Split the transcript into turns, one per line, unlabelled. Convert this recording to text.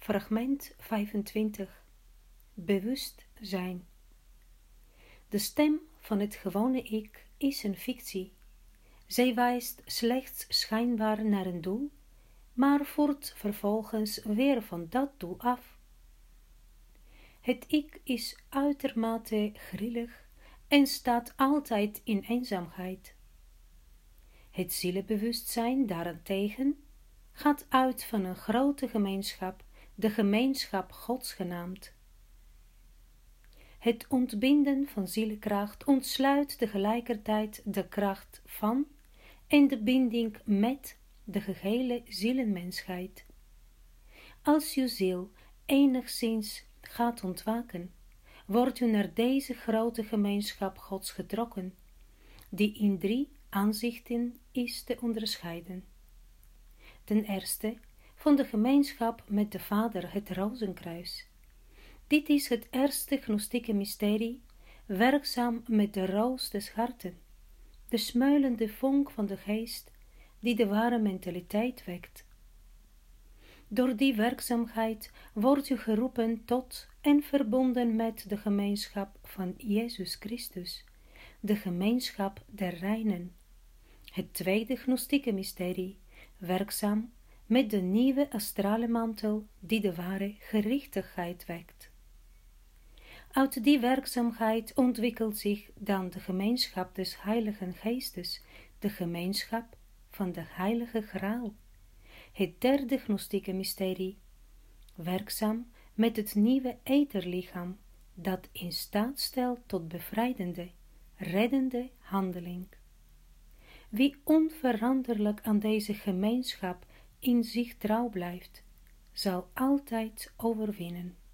Fragment 25. Bewust zijn. De stem van het gewone ik is een fictie. Zij wijst slechts schijnbaar naar een doel, maar voert vervolgens weer van dat doel af. Het ik is uitermate grillig en staat altijd in eenzaamheid. Het zielebewustzijn daarentegen gaat uit van een grote gemeenschap, de gemeenschap Gods genaamd. Het ontbinden van zielekracht ontsluit tegelijkertijd de kracht van en de binding met de gehele zielenmensheid. Als uw ziel enigszins gaat ontwaken, wordt u naar deze grote gemeenschap Gods getrokken, die in 3 aanzichten is te onderscheiden. Ten eerste, van de gemeenschap met de Vader, het rozenkruis. Dit is het eerste gnostieke mysterie, werkzaam met de roos des harten, de smeulende vonk van de geest, die de ware mentaliteit wekt. Door die werkzaamheid wordt u geroepen tot en verbonden met de gemeenschap van Jezus Christus, de gemeenschap der reinen. Het tweede gnostieke mysterie, werkzaam met de nieuwe astrale mantel die de ware gerichtigheid wekt. Uit die werkzaamheid ontwikkelt zich dan de gemeenschap des Heiligen Geestes, de gemeenschap van de Heilige Graal. Het derde gnostieke mysterie, werkzaam met het nieuwe etherlichaam, dat in staat stelt tot bevrijdende, reddende handeling. Wie onveranderlijk aan deze gemeenschap in zich trouw blijft, zal altijd overwinnen.